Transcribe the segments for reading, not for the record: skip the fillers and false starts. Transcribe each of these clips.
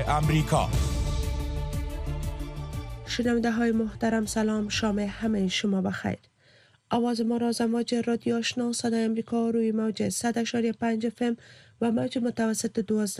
امریکا. شنونده های محترم سلام، شام همه شما بخیر. آواز ما را از امواج رادیو آشنا صدای امریکا روی موج 100.5 FM و موج متوسط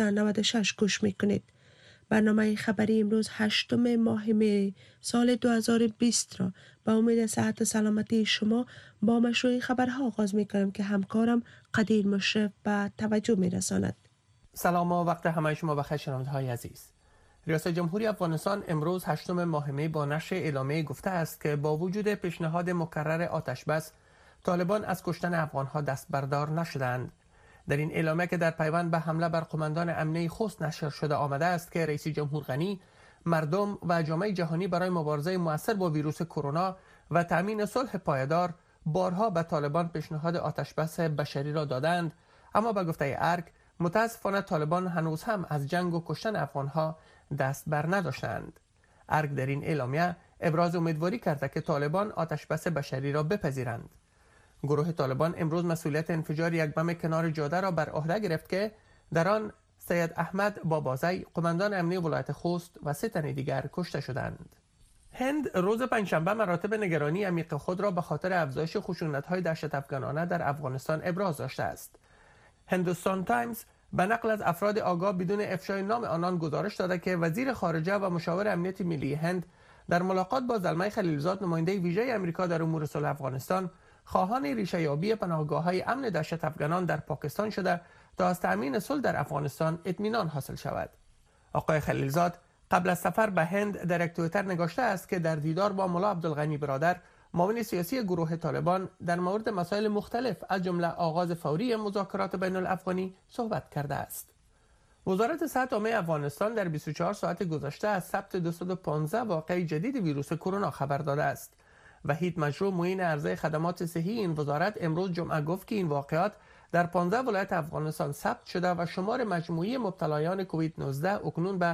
1296 گوش میکنید. برنامه خبری امروز 8 ماه می سال 2020 را با امید صحت و سلامتی شما با مشروع خبرها آغاز میکنم که همکارم قدیر مشرف به توجه میرساند. سلام و وقت همه شما بخیر شنونده های عزیز. ریاست جمهوری افغانستان امروز 8 ماه می با نشر اعلامیه گفته است که با وجود پیشنهاد مکرر آتش بس، طالبان از کشتن افغانها دست بردار نشدند. در این اعلامیه که در پیوند به حمله بر قماندان امنیه خوست نشر شده آمده است که رئیس جمهور غنی مردم و جامعه جهانی برای مبارزه مؤثر با ویروس کرونا و تامین صلح پایدار بارها به طالبان پیشنهاد آتش بس بشری را دادند، اما به گفته ارگ متاسفانه طالبان هنوز هم از جنگ و کشتن افغانها دست بر نداشتند. ارگ در این اعلامیه ابراز امیدواری کرده که طالبان آتش بس بشری را بپذیرند. گروه طالبان امروز مسئولیت انفجار یک بم کنار جاده را بر عهده گرفت که در آن سید احمد بابازی قماندان امنیه ولایت خوست و 3 تن دیگر کشته شدند. هند روز پنجشنبه مراتب نگرانی عمیق خود را به خاطر افزایش خشونت‌های دهشت افغانانه در افغانستان ابراز داشته است. هندوستان تایمز به نقل از افراد آگاه بدون افشای نام آنان گزارش داده که وزیر خارجه و مشاور امنیت ملی هند در ملاقات با زلمه خلیلزاد نماینده ویژه آمریکا در امور صلح افغانستان خواهان ریشه یابی پناهگاه‌های امن دهشت افغانان در پاکستان شده تا از تأمین صلح در افغانستان اطمینان حاصل شود. آقای خلیلزاد قبل از سفر به هند در یک توییتر نگاشته است که در دیدار با ملا عبدالغنی برادر معاون سیاسی گروه طالبان در مورد مسائل مختلف از جمله آغاز فوری مذاکرات بین الافغانی صحبت کرده است. وزارت صحت عامه افغانستان در 24 ساعت گذشته از ثبت 215 واقعه جدید ویروس کرونا خبر داده است. وحید مجروح معین عرضه خدمات صحی این وزارت امروز جمعه گفت که این واقعات در 15 ولایت افغانستان ثبت شده و شمار مجموعی مبتلایان کووید 19 اکنون به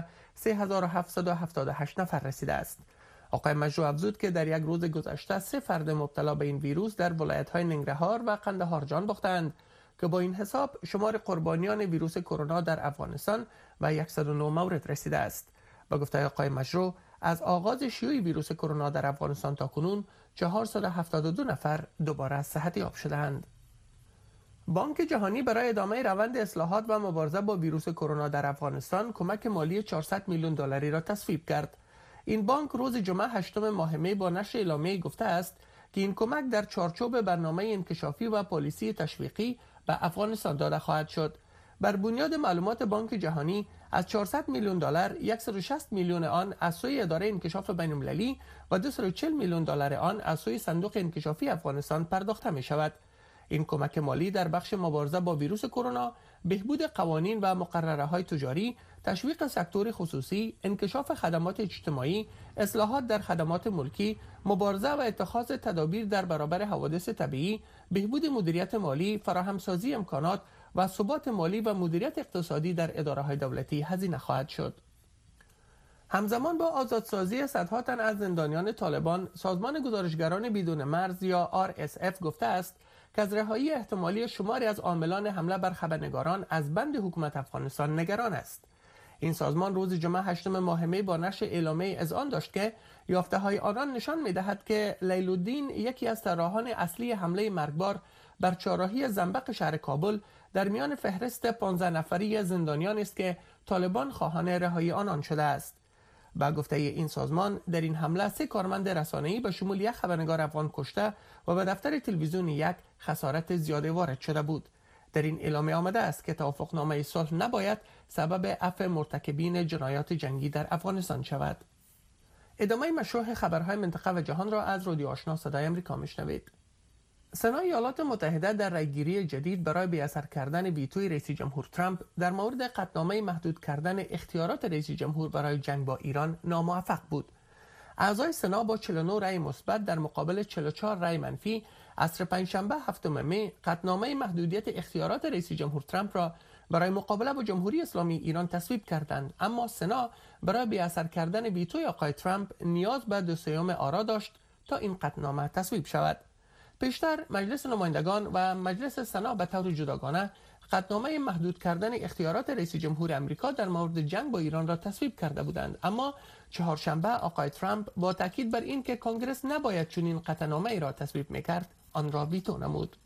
3778 نفر رسیده است. آقای مجروح افزود که در یک روز گذشته 3 فرد مبتلا به این ویروس در ولایت‌های ننگرهار و قندهار جان باختند که با این حساب شمار قربانیان ویروس کرونا در افغانستان و 109 مورد رسیده است. با گفته آقای مجروح از آغاز شیوع ویروس کرونا در افغانستان تا کنون 472 نفر دوباره صحتیاب شدند. بانک جهانی برای ادامه روند اصلاحات و مبارزه با ویروس کرونا در افغانستان کمک مالی 400 میلیون دلاری را تصویب کرد. این بانک روز جمعه 8 ماه می با نشر اعلامیه گفته است که این کمک در چارچوب برنامه انکشافی و پالیسی تشویقی به افغانستان داده خواهد شد. بر بنیاد معلومات بانک جهانی از 400 میلیون دلار 160 میلیون آن از سوی اداره انکشاف بین‌المللی و 240 میلیون دلار آن از سوی صندوق انکشافی افغانستان پرداخته می شود. این کمک مالی در بخش مبارزه با ویروس کرونا، بهبود قوانین و مقرره‌های تجاری، تشویق سکتور خصوصی، انکشاف خدمات اجتماعی، اصلاحات در خدمات ملکی، مبارزه و اتخاذ تدابیر در برابر حوادث طبیعی، بهبود مدیریت مالی، فراهمسازی امکانات و ثبات مالی و مدیریت اقتصادی در اداره‌های دولتی هزینه خواهد شد. همزمان با آزادسازی صدها تن از زندانیان طالبان، سازمان گزارشگران بدون مرز یا RSF گفته است که از رهایی احتمالی شماری از عاملان حمله بر خبرنگاران از بند حکومت افغانستان نگران است. این سازمان روز جمعه 8 ماه می با نشر اعلامیه اذعان داشت که یافته‌های آنان نشان می‌دهد که لیل الدین یکی از طراحان اصلی حمله مرگبار بر چهارراهی زنبق شهر کابل در میان فهرست 15 نفری زندانیان است که طالبان خواهان رهایی آنان شده است. با گفته این سازمان در این حمله 3 کارمند رسانه‌ای به شمول 1 خبرنگار افغان کشته و به دفتر تلویزیون 1 خسارت زیاده وارد شده بود. در این اعلامیه آمده است که توافقنامه صلح نباید سبب عفو مرتکبین جنایات جنگی در افغانستان شود. ادامه مشروع خبرهای منطقه و جهان را از رادیو آشنا صدای امریکا میشنوید. سنا ایالات متحده در رأیگیری جدید برای بی‌اثر کردن ویتوی رئیس جمهور ترامپ در مورد قطعنامه محدود کردن اختیارات رئیس جمهور برای جنگ با ایران ناموفق بود. اعضای سنا با 49 رأی مثبت در مقابل 44 رأی منفی عصر پنجشنبه 7 می قطعنامه محدودیت اختیارات رئیس جمهور ترامپ را برای مقابله با جمهوری اسلامی ایران تصویب کردند، اما سنا برای بی‌اثر کردن ویتوی آقای ترامپ نیاز به 2/3 آرا داشت تا این قطعنامه تصویب شود. پیشتر مجلس نمایندگان و مجلس سنا به طور جداگانه قطعنامه محدود کردن اختیارات رئیس جمهور آمریکا در مورد جنگ با ایران را تصویب کرده بودند، اما چهارشنبه آقای ترامپ با تاکید بر این که کنگرس نباید چنین قطعنامه ای را تصویب میکرد آن را ویتو نمود.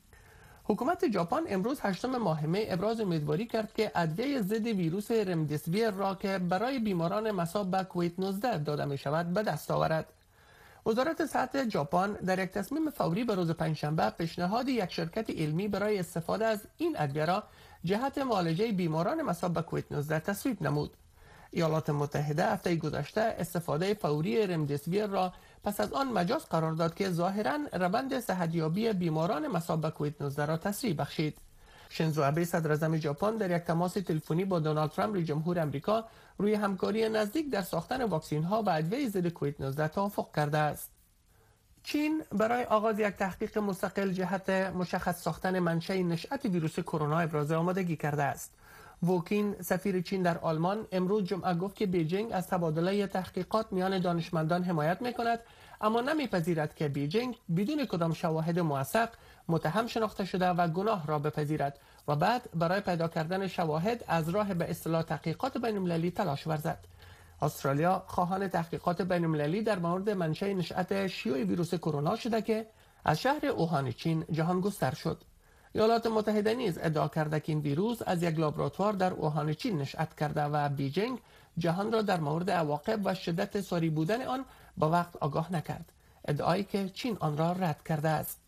حکومت ژاپن امروز 8 ماه می ابراز امیدواری کرد که ادویه ضد ویروس رمدیسیویر را که برای بیماران مصاب به کووید 19 داده می شود به دست آورد. وزارت صحت ژاپن در یک تصمیم فوری به روز پنجشنبه پیشنهاد یک شرکت علمی برای استفاده از این ادویه را جهت معالجه بیماران مصاب به کووید 19 تصویب نمود. ایالات متحده هفته گذشته استفاده فوری رمدیسیویر را پس از آن مجاز قرار داد که ظاهراً روند صحتیابی بیماران مصاب به کووید 19 را تسریع بخشید. شینزو آبه صدر اعظم ژاپن در یک تماس تلفنی با دونالد ترامپ رئیس جمهور آمریکا روی همکاری نزدیک در ساختن واکسن ها و ادویه ضد کووید 19 توافق کرده است. چین برای آغاز یک تحقیق مستقل جهت مشخص ساختن منشأ نشأت ویروس کرونا ابراز آمادگی کرده است. ووکین سفیر چین در آلمان امروز جمعه گفت که بیجینگ از تبادله تحقیقات میان دانشمندان حمایت میکند، اما نمیپذیرد که بیجینگ بدون کدام شواهد موثق متهم شناخته شده و گناه را بپذیرد و بعد برای پیدا کردن شواهد از راه به اصطلاح تحقیقات بین‌المللی تلاش ورزد. استرالیا خواهان تحقیقات بین‌المللی در مورد منشأ نشأت شیوع ویروس کرونا شده که از شهر اوهان چین جهان گستر شد. ایالات متحده نیز ادعا کرده که این ویروس از یک لابراتوار در اوهان چین نشأت کرده و بیجینگ جهان را در مورد عواقب و شدت ساری بودن آن با وقت آگاه نکرد، ادعایی که چین آن را رد کرده است.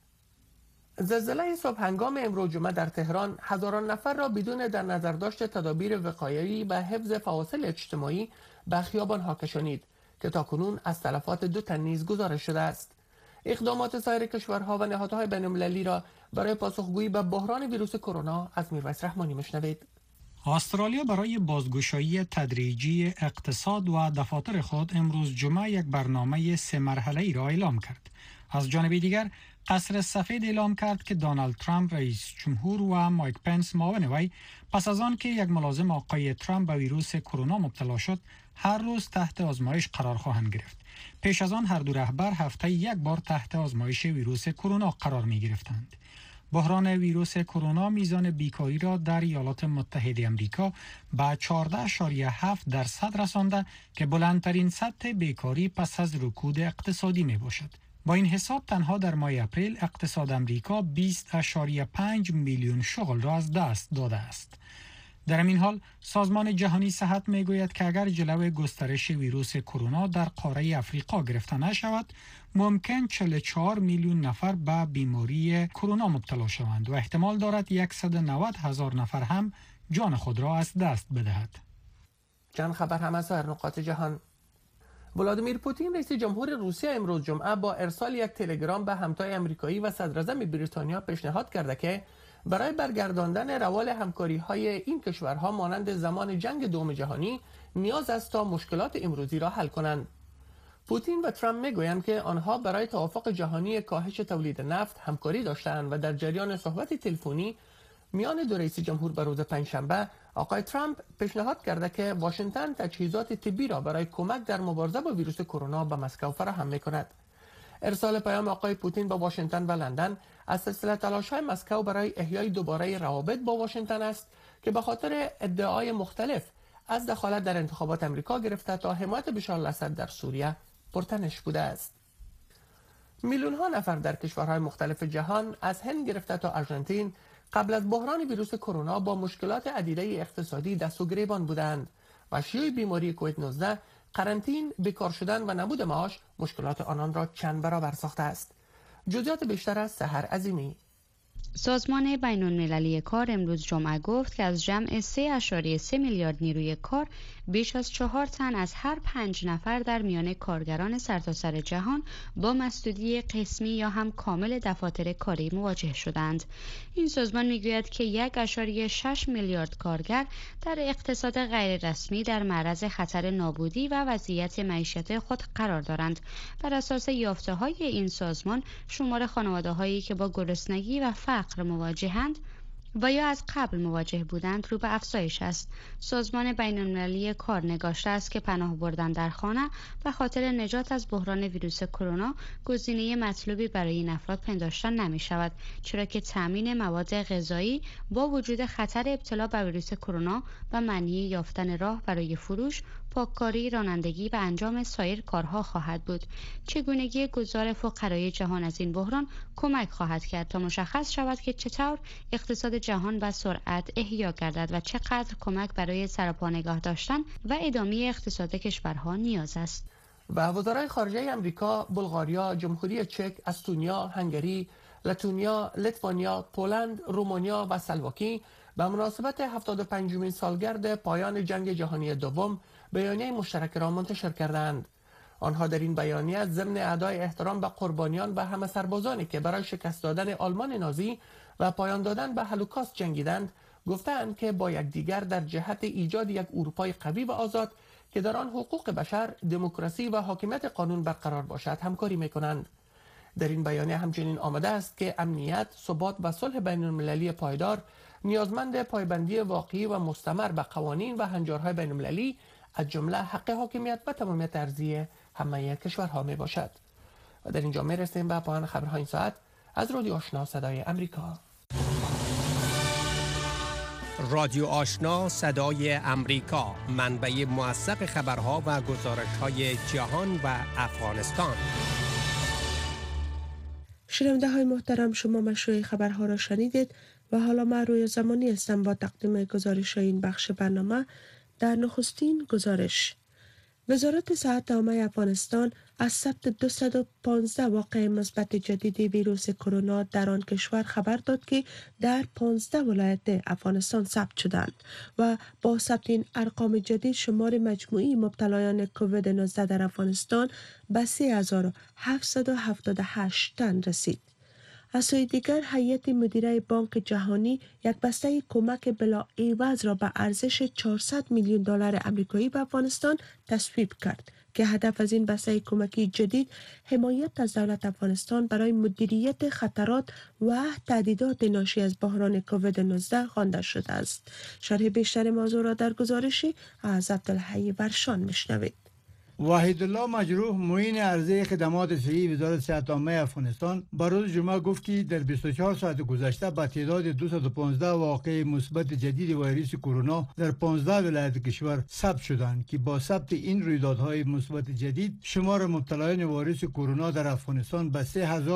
زلزله صبح هنگام امروز جمعه در تهران هزاران نفر را بدون در نظر داشت تدابیر وقایوی و حفظ فواصل اجتماعی به خیابان‌ها کشانید که تاکنون از تلفات 2 تن نیز گزارش شده است. اقدامات سایر کشورها و نهادهای بین‌المللی را برای پاسخگویی به بحران ویروس کرونا از میرویس رحمانی مشنوید. استرالیا برای بازگشایی تدریجی اقتصاد و دفاتر خود امروز جمعه یک برنامه 3 مرحله‌ای را اعلام کرد. از جانب دیگر قصر سفید اعلام کرد که دونالد ترامپ رئیس جمهور و مایک پنس معاون وی پس از آن که یک ملازم آقای ترامپ به ویروس کرونا مبتلا شد هر روز تحت آزمایش قرار خواهند گرفت. پیش از آن هر دو رهبر هفته یک بار تحت آزمایش ویروس کرونا قرار می گرفتند. بحران ویروس کرونا میزان بیکاری را در ایالات متحده آمریکا به 14.7% رسانده که بلندترین سطح بیکاری پس از رکود اقتصادی می باشد. با این حساب تنها در ماه اپریل اقتصاد آمریکا 20.5 میلیون شغل را از دست داده است. در این حال سازمان جهانی صحت میگوید که اگر جلوی گسترش ویروس کرونا در قاره افریقا گرفته نشود ممکن 44 میلیون نفر به بیماری کرونا مبتلا شوند و احتمال دارد 190,000 نفر هم جان خود را از دست بدهد. چند خبر هم از سایر نقاط جهان. ولادیمیر پوتین رئیس جمهور روسیه امروز جمعه با ارسال یک تلگرام به همتای آمریکایی و صدراعظم بریتانیا پیشنهاد کرده که برای برگرداندن روال همکاری‌های این کشورها مانند زمان جنگ دوم جهانی نیاز است تا مشکلات امروزی را حل کنند. پوتین و ترامپ میگویند که آنها برای توافق جهانی کاهش تولید نفت همکاری داشتند و در جریان صحبت تلفنی میان دو رئیس جمهور به روز پنجشنبه آقای ترامپ پیشنهاد کرده که واشنگتن تجهیزات طبی را برای کمک در مبارزه با ویروس کرونا به مسکو فراهم می‌کند. ارسال پیام آقای پوتین با واشنگتن و لندن از سلسله تلاش‌های مسکو برای احیای دوباره روابط با واشنگتن است که به خاطر ادعای مختلف از دخالت در انتخابات آمریکا گرفته تا حمایت بشار الاسد در سوریه پرتنش بوده است. میلیون‌ها نفر در کشورهای مختلف جهان از هند گرفته تا آرژانتین قبل از بحران ویروس کرونا با مشکلات عدیده اقتصادی دست و گریبان بودند و شیوع بیماری کووید 19 قرنطین، بیکار شدن و نبود معاش مشکلات آنان را چند برابر ساخته است. جزئیات بیشتر از سحر عظیمی. سازمان بین‌المللی کار امروز جمعه گفت که از جمع 3.3 میلیارد نیروی کار بیش از 4 تن از هر 5 نفر در میان کارگران سرتاسر جهان با مسدودی قسمی یا هم کامل دفاتر کاری مواجه شدند. این سازمان میگوید که 1.6 میلیارد کارگر در اقتصاد غیررسمی در معرض خطر نابودی و وضعیت معیشت خود قرار دارند. بر اساس یافته‌های این سازمان شمار خانواده‌هایی که با گرسنگی و فقر مواجهند و یا از قبل مواجه بودند رو به افزایش است. سازمان بین‌المللی کار نگاشته است که پناه بردن در خانه به خاطر نجات از بحران ویروس کرونا گزینه مطلوبی برای این افراد پنداشته نمی شود، چرا که تامین مواد غذایی با وجود خطر ابتلا به ویروس کرونا و معنی یافتن راه برای فروش، پاککاری، رانندگی و انجام سایر کارها خواهد بود. چگونگی گذار فقرای جهان از این بحران کمک خواهد کرد تا مشخص شود که چطور اقتصاد جهان به سرعت احیا گردد و چقدر کمک برای سرپا نگاه داشتن و ادامه اقتصاد کشورها نیاز است. و وزرای خارجه امریکا، بلغاریا، جمهوری چک، استونیا، هنگری، لتونیا، لیتوانیا، پولند، رومانیا و اسلواکی به مناسبت 75مین سالگرد پایان جنگ جهانی دوم بیانیه مشترک را منتشر کردند. آنها در این بیانیه ضمن ادای احترام به قربانیان و همه سربازانی که برای شکست دادن آلمان نازی و پایان دادن به هولوکاست جنگیدند، گفتند که با یکدیگر در جهت ایجاد یک اروپای قوی و آزاد که در آن حقوق بشر، دموکراسی و حاکمیت قانون برقرار باشد همکاری می‌کنند. در این بیانیه همچنین آمده است که امنیت، ثبات و صلح بین‌المللی پایدار نیازمند پایبندی واقعی و مستمر به قوانین و هنجارهای بین‌المللی از جمله حق حاکمیت و تمامیت ارضی همه کشورها می باشد. و در اینجا می رسیم به پایان خبرهای این ساعت از رادیو آشنا صدای امریکا. رادیو آشنا صدای امریکا، منبع موثق خبرها و گزارش‌های جهان و افغانستان. شنونده های محترم، شما مشروع خبرها را شنیدید و حالا من روی زمانی هستم با تقدیم گزارش این بخش برنامه. در نخستین گزارش، وزارت صحت عامه افغانستان از ثبت 215 واقعه مثبت جدید ویروس کرونا در آن کشور خبر داد که در 15 ولایت افغانستان ثبت شدند و با ثبت این ارقام جدید شمار مجموعی مبتلایان کووید 19 در افغانستان به 3778 تن رسید. از سوی دیگر هیئت مدیره بانک جهانی یک بسته کمک بلا عوض را به ارزش 400 میلیون دلار آمریکایی به افغانستان تصویب کرد که هدف از این بسته کمکی جدید حمایت از دولت افغانستان برای مدیریت خطرات و تهدیدات ناشی از بحران کووید 19 خوانده شده است. شرح بیشتر موضوع را در گزارشی از عبدالحی ورشان میشنوید. وحید الله مجروح، معین عرضه خدمات صحی وزارت صحت عامه افغانستان، با روز جمعه گفت که در 24 ساعت گذشته با تعداد 215 واقعه مثبت جدید ویروس کرونا در 15 ولایت کشور ثبت شدند که با ثبت این رویدادهای مثبت جدید شمار مبتلایان ویروس کرونا در افغانستان به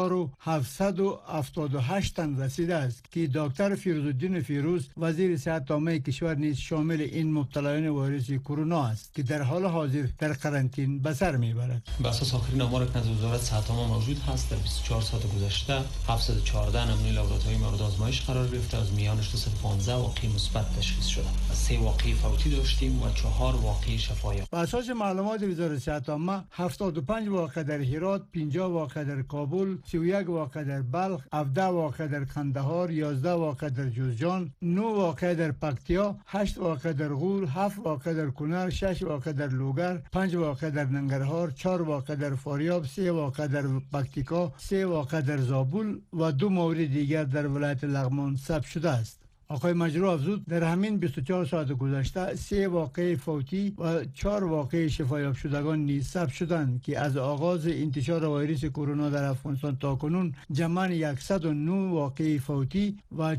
3778 تن رسیده است که دکتر فیروزالدین فیروز وزیر صحت عامه کشور نیز شامل این مبتلایان ویروس کرونا است که در حال حاضر در قرنطینه به سر میبرد. به اساس آخرین آمار که از وزارت صحت عامه موجود هست، در 24 ساعت گذشته 714 نمونه لابراتواری مورد آزمایش قرار گرفته، از میانش 215 واقعه مثبت تشخیص شده. 3 واقعه فوتی داشتیم و 4 واقعه شفایاب. به اساس معلومات وزارت صحت عامه 75 واقعه در هرات، 50 واقعه در کابل، 31 واقعه در بلخ، 17 واقعه در قندهار، 11 واقعه در جوزجان، 9 واقعه در پکتیا، 8 واقعه در غور، 7 واقعه در کنر، 6 واقعه در لوگر، 5 واقعه در ننگرهار، 4 واقعه در فاریاب، 3 واقعه در پکتیکا، 3 واقعه در زابل و 2 مورد دیگر در ولایت لغمان ثبت شده است. آقای مجروح افزود در همین 24 ساعت گذشته 3 واقعه فوتی و 4 واقعه شفایاب شدگان نیز ثبت شدند که از آغاز انتشار ویروس کرونا در افغانستان تا کنون جمعاً 109 واقعه فوتی و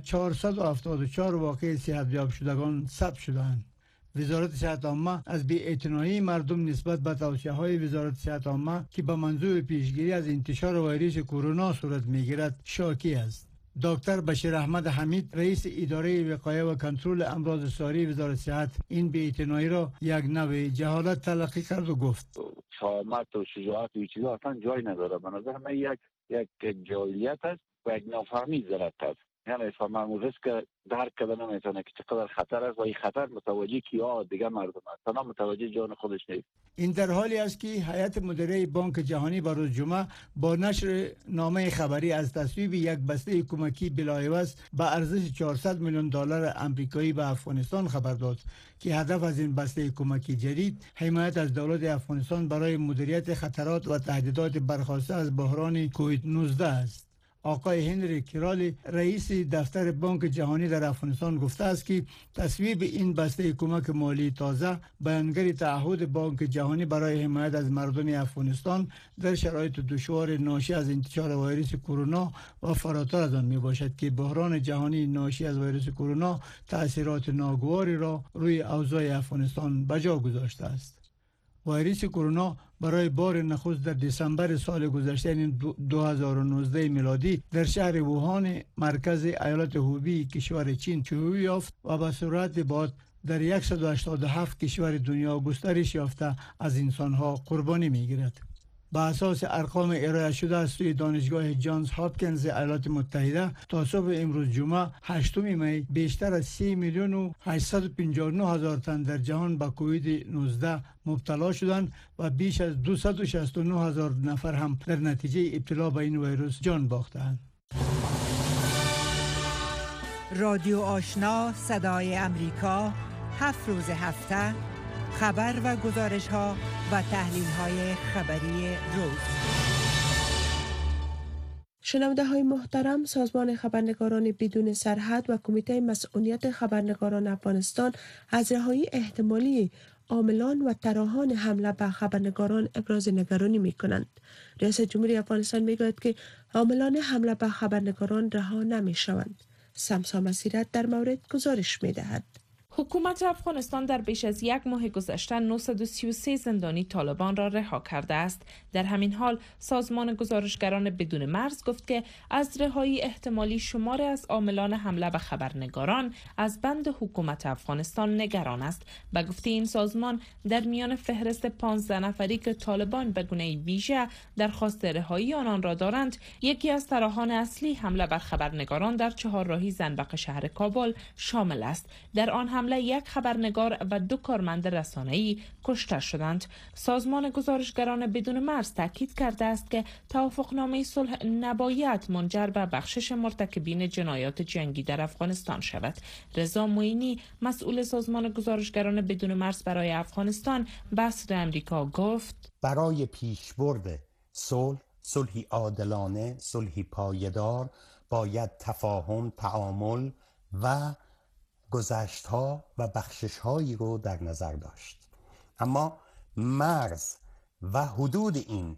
474 واقعه صحتیاب شدگان ثبت شدند. وزارت صحت عامه از بی‌اعتنایی مردم نسبت به توصیه‌های وزارت صحت عامه که به منظور پیشگیری از انتشار ویروس کرونا صورت می‌گیرد شاکی است. دکتر بشیر احمد حمید، رئیس اداره وقایه و کنترل امراض ساری وزارت صحت، این بی‌اعتنایی را یک نوع جهالت تلقی کرد و گفت شهامت و شجاعت و چیزا اصلا جای نداره. به نظر من یک جاهلیت است و یک نافهمی زرت است. یعنی فهمم ریسک درک کردن نمیتونه که چقدر خطر است و این خطر متوجه کیا دیگه مردم است، تنها متوجه جان خودش نیست. این در حالی است که هیئت مدیره بانک جهانی بر روز جمعه با نشر نامه خبری از تصویب یک بسته کمکی بلاعوض به ارزش 400 میلیون دلار آمریکایی به افغانستان خبر داد که هدف از این بسته کمکی جدید حمایت از دولت افغانستان برای مدیریت خطرات و تهدیدات برخاسته از بحران کووید 19 است. آقای هنری کرالی رئیس دفتر بانک جهانی در افغانستان گفته است که تصویب این بسته کمک مالی تازه بیانگر تعهد بانک جهانی برای حمایت از مردم افغانستان در شرایط دشوار ناشی از انتشار ویروس کرونا و فراتر از آن می باشد که بحران جهانی ناشی از ویروس کرونا تأثیرات ناگواری را روی اوضاع افغانستان بجا گذاشته است. ویروس کرونا برای بار نخست در دسامبر سال گذشته یعنی 2019 میلادی در شهر ووهان مرکز ایالت هوبی کشور چین شیوع یافت و به صورت بعد در 187 کشور دنیا گسترش یافته از انسانها قربانی میگیرد. با اساس ارقام ارائه شده از سوی دانشگاه جانز هاپکینز ایالات متحده تا صبح امروز جمعه 8 می بیشتر از 3,859,000 تن در جهان به کووید 19 مبتلا شدند و بیش از 269,000 نفر هم در نتیجه ابتلا به این ویروس جان باختند. رادیو آشنا صدای امریکا 7 روز هفته خبر و گزارش ها و تحلیل های خبری روز. شنونده های محترم، سازمان خبرنگاران بدون سرحد و کمیته مسئولیت خبرنگاران افغانستان از رهایی احتمالی عاملان و طراحان حمله به خبرنگاران ابراز نگرانی می کنند. ریاست جمهوری افغانستان می گوید که عاملان حمله به خبرنگاران رها نمی شوند. سمسا مسیرت در مورد گزارش می دهد. حکومت افغانستان در بیش از یک ماه گذشته 933 زندانی طالبان را رها کرده است. در همین حال سازمان گزارشگران بدون مرز گفت که از رهایی احتمالی شماری از عاملان حمله به خبرنگاران از بند حکومت افغانستان نگران است. به گفته این سازمان در میان فهرست 15 نفری که طالبان به گونه ویژه درخواست رهایی آنان را دارند، یکی از طراحان اصلی حمله بر خبرنگاران در چهارراهی زنبق شهر کابل شامل است. در آن حمله یک خبرنگار و 2 کارمند رسانه‌ای کشته شدند. سازمان گزارشگران بدون مرز تاکید کرده است که توافقنامه صلح نباید منجر به بخشش مرتکبین جنایات جنگی در افغانستان شود. رضا معینی مسئول سازمان گزارشگران بدون مرز برای افغانستان به صدای آمریکا گفت برای پیشبرد صلحی عادلانه، صلحی پایدار باید تفاهم، تعامل و گذشت‌ها و بخشش‌هایی رو در نظر داشت. اما مرز و حدود این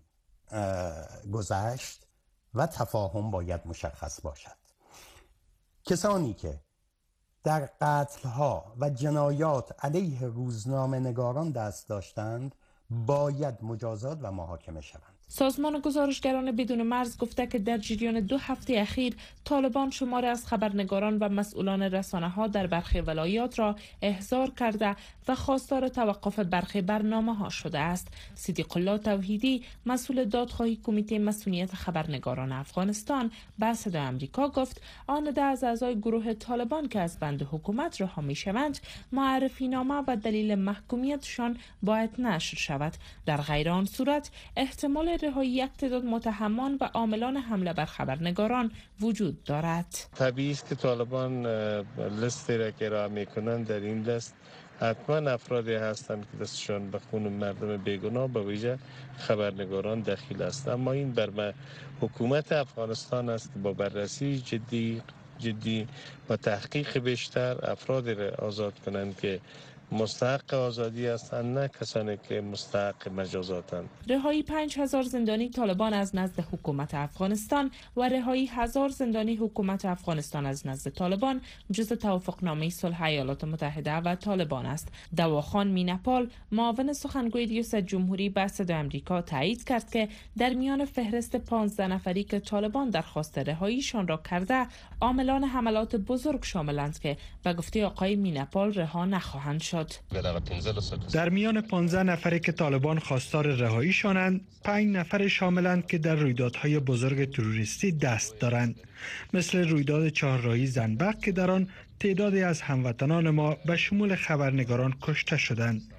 گذشت و تفاهم باید مشخص باشد. کسانی که در قتل‌ها و جنایات علیه روزنامه‌نگاران دست داشتند باید مجازات و محاکمه شوند. سازمان گزارشگران بدون مرز گفته که در جریان 2 هفته اخیر طالبان شماری از خبرنگاران و مسئولان رسانه‌ها در برخی ولایات را احضار کرده و خواستار توقف برخی برنامه‌ها شده است. صدیق الله توحیدی مسئول دادخواهی کمیته مسئولیت خبرنگاران افغانستان به صدای آمریکا گفت آنده از اعضای گروه طالبان که از بند حکومت رها می‌شوند معرفی نامه و دلیل محکومیتشان باید نشر شود. در غیر آن صورت احتمال رهایی یک تعداد متهمان و عاملان حمله بر خبرنگاران وجود دارد. طبیعی است که طالبان لیستی را که ارائه میکنند در این لیست حتما افرادی هستند که دستشان به خون مردم بیگناه به ویژه خبرنگاران دخیل است. اما این بر حکومت افغانستان است که با بررسی جدی و تحقیق بیشتر افرادی را آزاد کنند که مستحق آزادی هستند، نه کسانی که مستحق مجازاتند. رهایی 5000 زندانی طالبان از نزد حکومت افغانستان و رهایی 1000 زندانی حکومت افغانستان از نزد طالبان جزء توافقنامه صلح ایالات متحده و طالبان است. دواخان مینپال معاون سخنگوی ریاست جمهوری به صدای آمریکا تایید کرد که در میان فهرست 15 نفری که طالبان درخواست رهاییشان را کرده عاملان حملات بزرگ شاملند که به گفته آقای مینپال رها نخواهند شد. در میان 15 نفری که طالبان خواستار رهاییشانند 5 نفر شاملند که در رویدادهای بزرگ تروریستی دست دارند، مثل رویداد چهارراهی زنبق که در آن تعدادی از هموطنان ما به شمول خبرنگاران کشته شدند.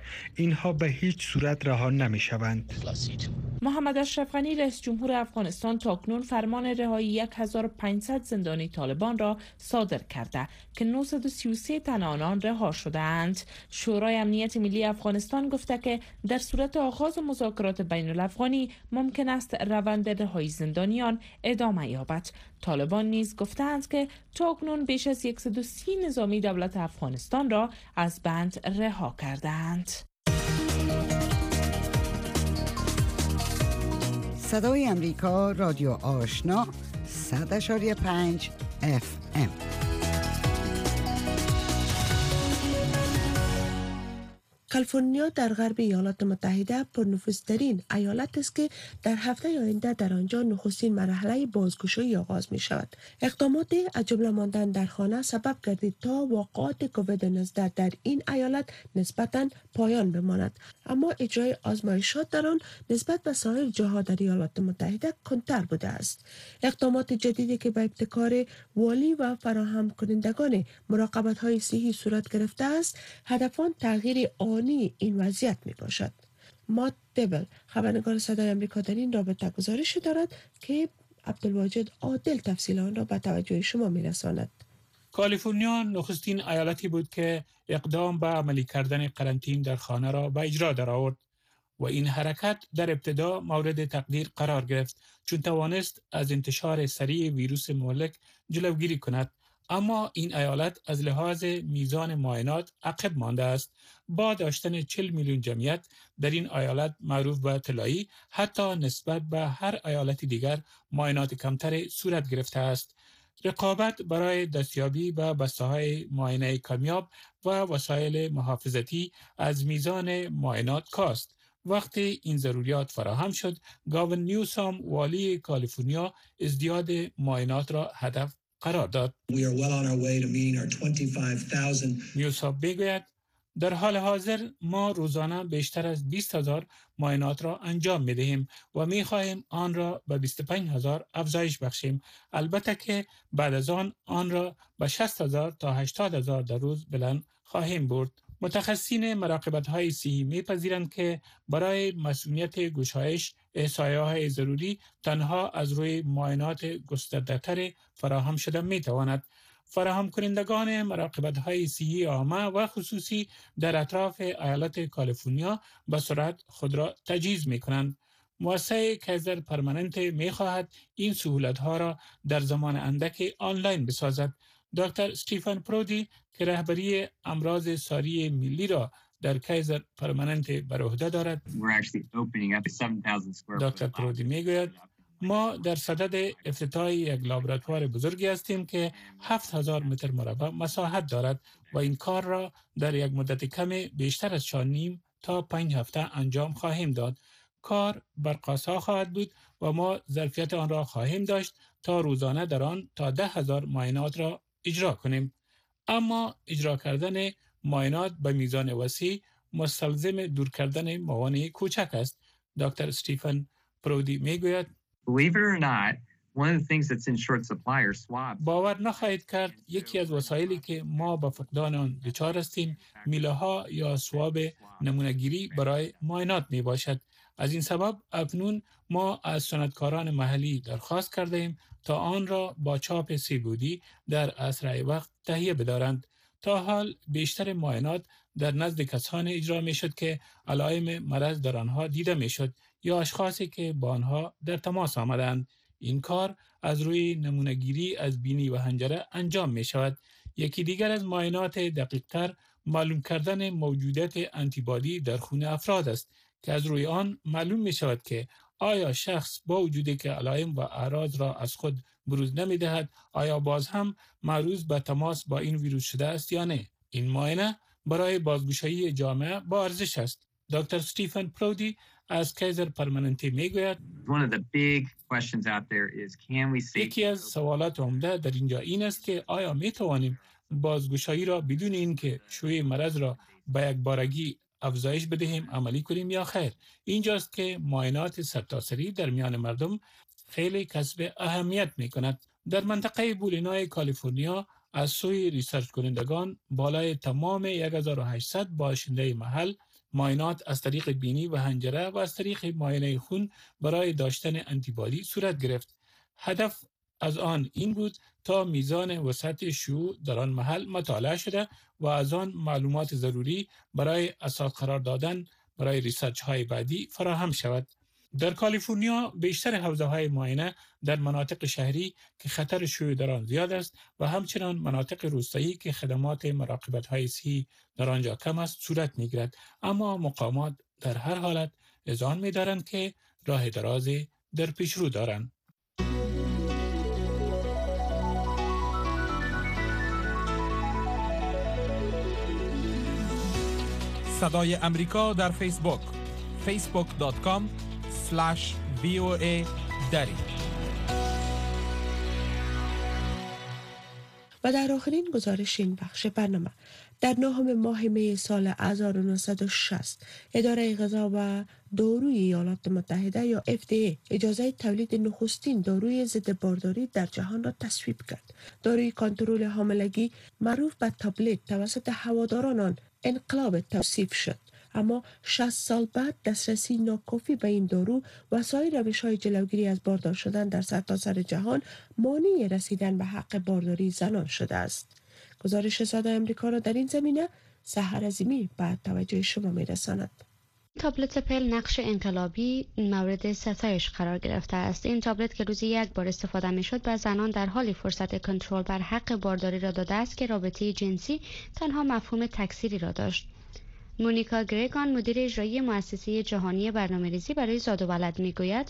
اینها به هیچ صورت رها نمی‌شوند. محمد اشرف غنی رئیس جمهور افغانستان تاکنون فرمان رهایی 1500 زندانی طالبان را صادر کرده که 933 تن آنان رها شدند. شورای امنیت ملی افغانستان گفته که در صورت آغاز مذاکرات بین الافغانی ممکن است روند رهایی زندانیان ادامه یابد. طالبان نیز گفتند که تاکنون بیش از 130 نظامی دولت افغانستان را از بند رها کردند. صدای امریکا، رادیو آشنا، 100.5 FM. کالیفرنیا در غرب ایالات متحده پرنفوذترین ایالت است که در هفته آینده در آنجا نخستین مرحله بازگشایی آغاز می شود. اقدامات از جمله ماندن در خانه سبب گردید تا واقعات کووید 19 در این ایالت نسبتاً پایان بماند، اما اجرای آزمایشات در آن نسبت به سایر جاها در ایالات متحده کمتر بوده است. اقدامات جدیدی که به ابتکار والی و فراهم کنندگان مراقبت‌های صحی صورت گرفته است، هدفان تغییر این وضعیت می باشد. مات دیبل، خبرنگار صدای امریکا، در این رابطه گزارشی دارد که عبدالواجد عادل تفصیل آن را به توجه شما می رساند. کالیفرنیا نخستین ایالتی بود که اقدام به عملی کردن قرنطین در خانه را به اجرا درآورد و این حرکت در ابتدا مورد تقدیر قرار گرفت چون توانست از انتشار سریع ویروس مهلک جلوگیری کند. اما این ایالت از لحاظ میزان معاینات عقب مانده است. با داشتن 40 میلیون جمعیت در این ایالت معروف به طلایی، حتی نسبت به هر ایالت دیگر معاینات کمتر صورت گرفته است. رقابت برای دستیابی به بسته‌های معاینه کمیاب و وسایل محافظتی از میزان معاینات کاست. وقتی این ضروریات فراهم شد، گاون نیوسام والی کالیفرنیا ازدیاد معاینات را هدف قرار داد. نیوسام میگوید در حال حاضر ما روزانه بیشتر از 20,000 معاینات را انجام می‌دهیم و می‌خواهیم آن را به 25,000 افزایش بخشیم. البته که بعد از آن را به 60,000 تا 80,000 در روز بلند خواهیم برد. متخصصین مراقبت‌های صحی می‌پذیرند که برای مسئولیت گشایش احصایه‌های ضروری تنها از روی معاینات گسترده‌تر فراهم شده می‌تواند. فراهم کنندگان مراقبت‌های صحی عامه و خصوصی در اطراف ایالت کالیفرنیا به سرعت خود را تجهیز می‌کنند. مؤسسه کیزر پرمننت می‌خواهد این سهولت‌ها را در زمان اندک آنلاین بسازد. دکتر استیفن پرودی که رهبری امراض ساری ملی را در کیزر پرمننت بر عهده دارد، دکتر پرودی میگوید ما در صدد افتتاح یک لابراتوار بزرگی هستیم که 7,000 متر مربع مساحت دارد و این کار را در یک مدت کم بیشتر از 4.5 تا 5 هفته انجام خواهیم داد. کار بر قاسا خواهد بود و ما ظرفیت آن را خواهیم داشت تا روزانه در آن تا 10,000 معاینات را اجرا کنیم. اما اجرا کردن معاینات به میزان وسیع مستلزم دور کردن موانع کوچک است. دکتر استیفن پرودی میگوید باور نخواهید کرد یکی از وسایلی که ما به فقدان آن دچار هستیم میله ها یا سواب نمونه‌گیری برای معاینات می باشد. از این سبب اکنون ما از صنعتکاران محلی درخواست کرده ایم تا آن را با چاپ 3 بعدی در اسرع وقت تهیه بدارند. تا حال بیشتر معاینات در نزد کسانی اجرا می شد که علائم مرض در آنها دیده می شد یا اشخاصی که با آنها در تماس آمدند. این کار از روی نمونه‌گیری از بینی و حنجره انجام می شود. یکی دیگر از معاینات دقیق‌تر معلوم کردن موجودیت آنتیبادی در خون افراد است که از روی آن معلوم می شود که آیا شخص با وجودی که علائم و اعراض را از خود بروز نمی دهد آیا باز هم معرض به تماس با این ویروس شده است یا نه. این معاینه برای بازگشایی جامعه با ارزش است. دکتر استیفن پرودی از کیزر پرمننتی میگوید یکی از سوالات عمده در اینجا این است که آیا می توانیم بازگشایی را بدون اینکه شیوع مرض را به یک بارگی افزایش بدهیم عملی کنیم یا خیر؟ اینجاست که معاینات سرتاسری در میان مردم خیلی کسب اهمیت می کند. در منطقه بولینای کالیفرنیا از سوی ریسرچ کنندگان بالای تمام 1800 باشنده محل معاینات از طریق بینی و حنجره و از طریق معاینه خون برای داشتن آنتیبادی صورت گرفت. هدف از آن این بود تا میزان و سطح شیوع در آن محل مطالعه شده و از آن معلومات ضروری برای اساس قرار دادن برای ریسرچ های بعدی فراهم شود. در کالیفرنیا بیشتر حوزه‌های معاینه در مناطق شهری که خطر شیوع در آن زیاد است و همچنان مناطق روستایی که خدمات مراقبت‌های صحی در آنجا کم است صورت می‌گیرد، اما مقامات در هر حالت اذعان می‌دارند که راه دراز در پیشرو دارند. صدای امریکا در فیسبوک facebook.com/VOA دری. و در آخرین گزارش این بخش برنامه، در 9 ماه می سال 1960 اداره غذا و داروی ایالات متحده یا FDA اجازه تولید نخستین داروی ضد بارداری در جهان را تصویب کرد. داروی کنترل حاملگی معروف به تابلت توسط هواداران آن انقلاب توصیف شد، اما 60 سال بعد دسترسی ناکافی به این دارو و سایر روش‌های جلوگیری از باردار شدن در سرتاسر جهان مانع رسیدن به حق بارداری زنان شده است. گزارش صدای امریکا را در این زمینه سحر عظیمی به توجه شما می‌رساند. تابلت پل نقش انقلابی مورد ستایش قرار گرفته است. این تابلت که روزی یک بار استفاده می‌شد به زنان در حالی فرصت کنترل بر حق بارداری را داده است که رابطه جنسی تنها مفهوم تکثیری را داشت. مونیکا گریگان مدیر اجرایی مؤسسه جهانی برنامه‌ریزی برای زاد و ولد میگوید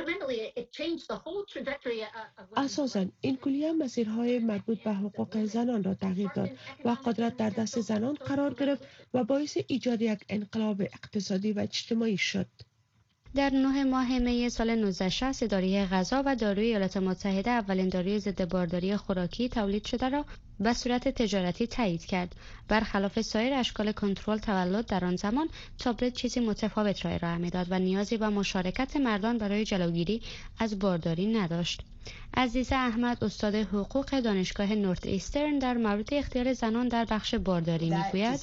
اساساً این کلیه مسیرهای مربوط به حقوق زنان را تغییر داد و قدرت در دست زنان قرار گرفت و باعث ایجاد یک انقلاب اقتصادی و اجتماعی شد. در 9 ماه می سال 1960 اداره غذا و داروی ایالات متحده اولین داروی ضد بارداری خوراکی تولید شده را به صورت تجارتی تایید کرد. برخلاف سایر اشکال کنترل تولد در آن زمان، تابلت چیزی متفاوت را ارائه می‌داد و نیازی به مشارکت مردان برای جلوگیری از بارداری نداشت. عزیزه احمد استاد حقوق دانشگاه نورت ایسترن در مورد اختیار زنان در بخش بارداری میگوید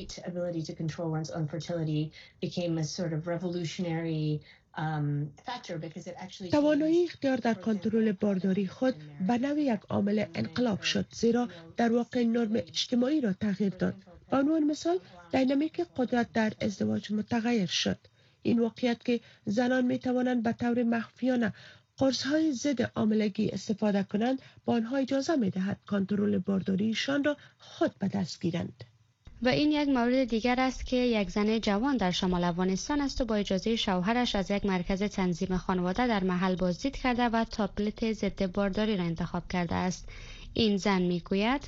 توانایی اختیار در کنترل بارداری خود به نوعی یک عامل انقلاب شد، زیرا در واقع نرم اجتماعی را تغییر داد. به عنوان مثال دینامیک قدرت در ازدواج متغیر شد. این واقعیت که زنان می توانند به طور مخفیانه قرص‌های ضد حاملگی استفاده کنند با آنها اجازه می دهد کنترل بارداریشان را خود به دست گیرند. و این یک مورد دیگر است که یک زن جوان در شمال افغانستان است و با اجازه شوهرش از یک مرکز تنظیم خانواده در محل بازدید کرده و تابلت ضد بارداری را انتخاب کرده است. این زن میگوید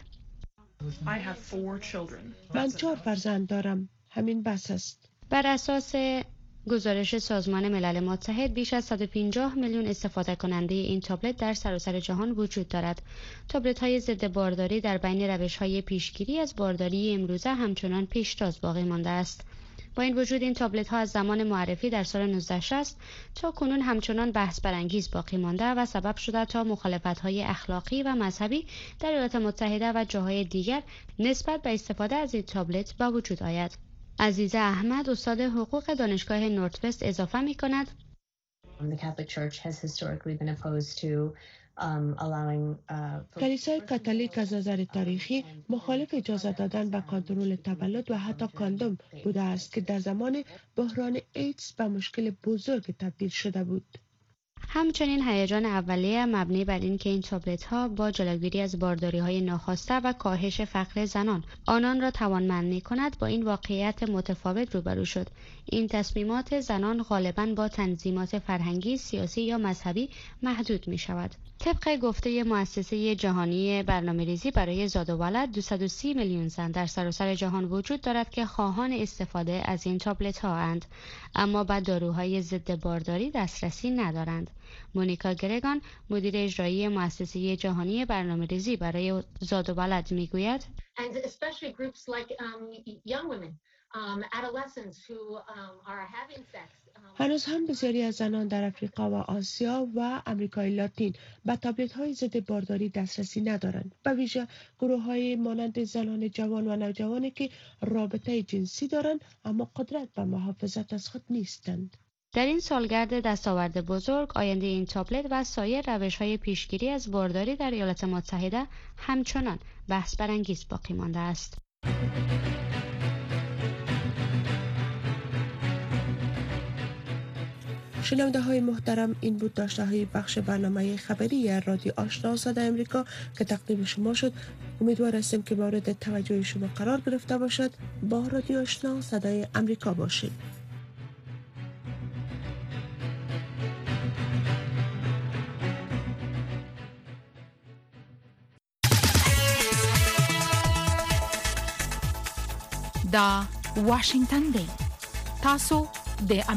من 4 فرزند دارم، همین بس است. بر اساس گزارش سازمان ملل متحد بیش از 150 میلیون استفاده کننده این تابلت در سراسر جهان وجود دارد. تابلت‌های ضد بارداری در بین روش‌های پیشگیری از بارداری امروزه همچنان پیشتاز باقی مانده است. با این وجود این تابلت‌ها از زمان معرفی در سال 1960 تا کنون همچنان بحث برانگیز باقی مانده و سبب شده تا مخالفت‌های اخلاقی و مذهبی در ایالات متحده و جاهای دیگر نسبت به استفاده از این تابلت به وجود آید. عزیزه احمد استاد حقوق دانشگاه نورت وست اضافه می کند کلیسای کاتولیک از نظر تاریخی مخالف اجازه دادن به کنترل تولد و حتی کاندوم بوده است که در زمان بحران ایدز به مشکل بزرگ تبدیل شده بود. همچنین هیجان اولیه مبنی بر این که این تابلت‌ها با جلوگیری از بارداری‌های ناخواسته و کاهش فقر زنان آنان را توانمند می‌کند با این واقعیت متفاوت روبرو شد. این تصمیمات زنان غالباً با تنظیمات فرهنگی، سیاسی یا مذهبی محدود می‌شود. طبق گفته مؤسسه جهانی برنامه‌ریزی برای زاد و ولد 230 میلیون زن در سراسر جهان وجود دارد که خواهان استفاده از این تابلت‌ها اند، اما به داروهای ضد بارداری دسترسی ندارند. مونیکا گریگان مدیر اجرایی مؤسسه جهانی برنامه‌ریزی برای زاد و ولد میگوید هنوز هم بسیاری از زنان در افریقا و آسیا و امریکای لاتین به تابلت‌های ضد بارداری دسترسی ندارند. به ویژه گروه‌های مانند زنان جوان و نوجوانی که رابطه جنسی دارند اما قدرت به محافظت از خود نیستند. در این سالگرد دستاورد بزرگ، آینده این تابلت و سایر روش‌های پیشگیری از بارداری در ایالات متحده همچنان بحث برانگیز باقی مانده است. شنونده های محترم، این بود داشته های بخش برنامه خبری رادیو آشنا صدای امریکا که تقدیم شما شد. امیدوار هستیم که مورد توجه شما قرار گرفته باشد. با رادیو آشنا صدای امریکا باشید. دا واشنگتن دی تاسو د